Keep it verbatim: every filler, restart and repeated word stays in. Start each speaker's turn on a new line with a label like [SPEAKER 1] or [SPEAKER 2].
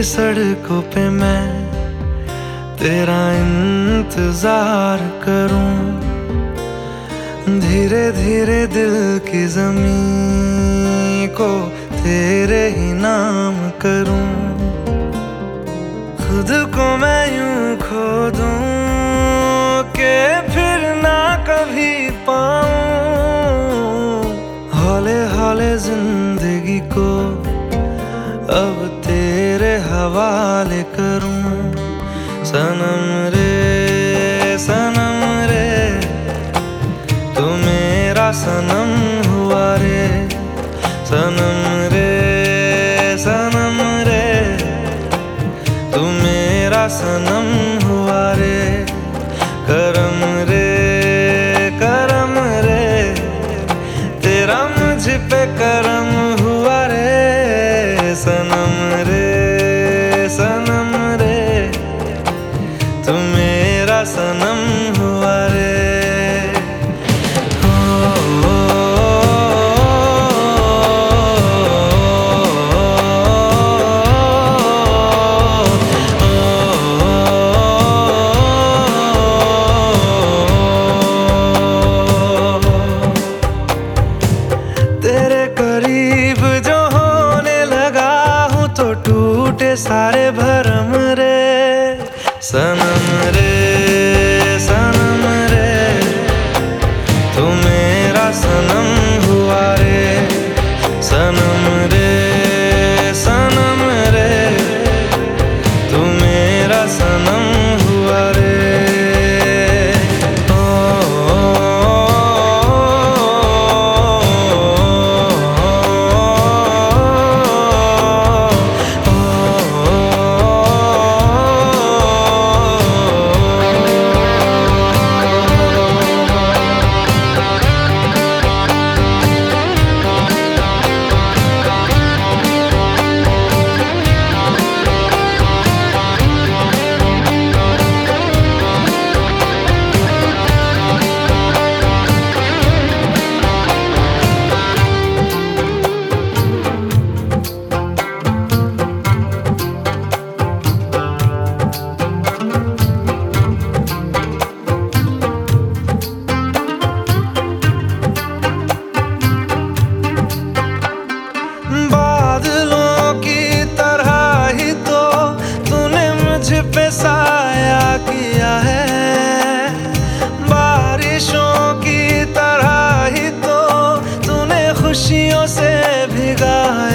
[SPEAKER 1] सड़कों पे मैं तेरा इंतजार करूं, धीरे धीरे दिल की ज़मीं को तेरे ही नाम करूं। खुद को मैं यूं खो दूं कि फिर ना कभी पाऊं, हौले हौले जिंदगी को अब तेरे हवाले करूं। सनम रे सनम रे तू मेरा सनम हुआ रे, सनम रे सनम रे तू मेरा सनम हुआ रे। करम रे करम रे तेरा मुझ पे करम हुआ रे, सनम रे सनम रे तू मेरा सनम हुआ रे। तेरे करीब जो होने लगा हूँ तो टूटे सारे भरम रे, सनम रे सनम रे तू मेरा सनम हुआ रे, सनम रे सनम रे तू मेरा सनम हुआ रे। पे साया किया है बारिशों की तरह ही तो तूने खुशियों से भिगा है।